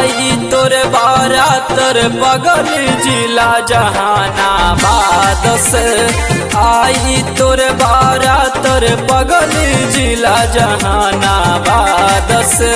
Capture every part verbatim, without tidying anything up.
आई तोर बारातर बगल जिला जहानाबाद से। आई तोर बारातर बगल जिला जहानाबाद से।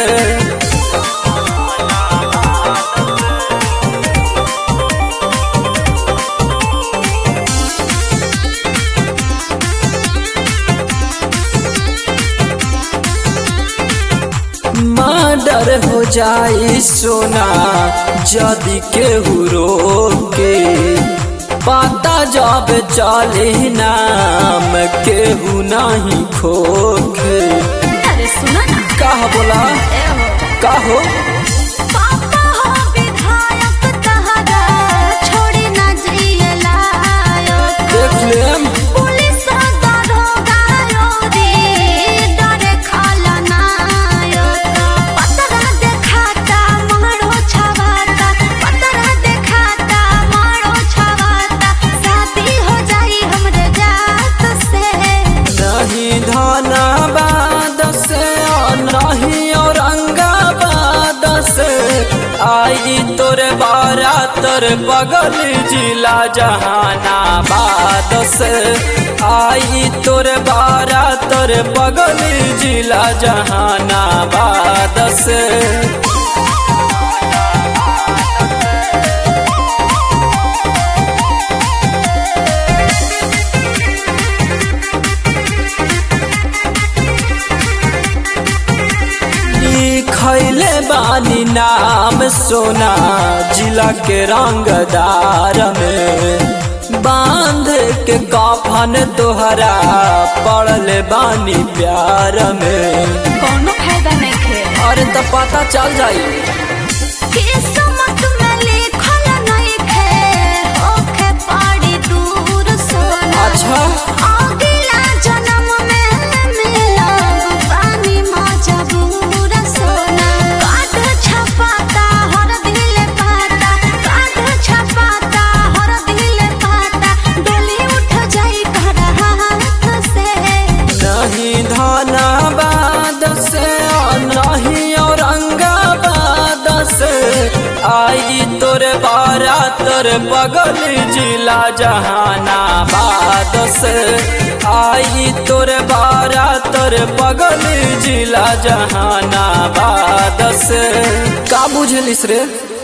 मर्डर हो जाई सोना जदि केहू रोके, पता जब चले नाम केहू नहीं खोखे। अरे सुनो ना, कहा बोला कहो पापा हो विधायक तहरा छोड़ी ना जिए लायक। देख लेम पुलिस दरोगा योरी डरे खाला नायक। पतरा देखाता मारो छवाता, पतरा देखाता मारो छवाता। शादी हो जाई हमरे जात से। नहीं धनाबाद से और नहीं औरंगाबाद से। आई तोर बारातर बगल जिला जहानाबाद से। आई तोर बारातर बगल जिला जहानाबाद से। खैले बानी नाम सोना जिला के रंगदार में। बांध के कफन तोहरा पड़ले बानी प्यार में। कोनो फायदा नहीं खे। अरे तो पता चल जाई किस्मत में लिखल नहीं खे, होखे पड़ी दूर सोना। अच्छा अगला जन्म में मिलब पानी मजबूर सोना। काट छपाता हर दिल पाता, काट छपाता हर दिल पाता। डोली उठ जाई घर हाथ से। नहीं धनाबाद से और नहीं औरंगाबाद से। आई तोर बारातर बगल जिला जहानाबाद से। आई तोर बारातर बगल जिला जहानाबाद से। का बुझलिस रे?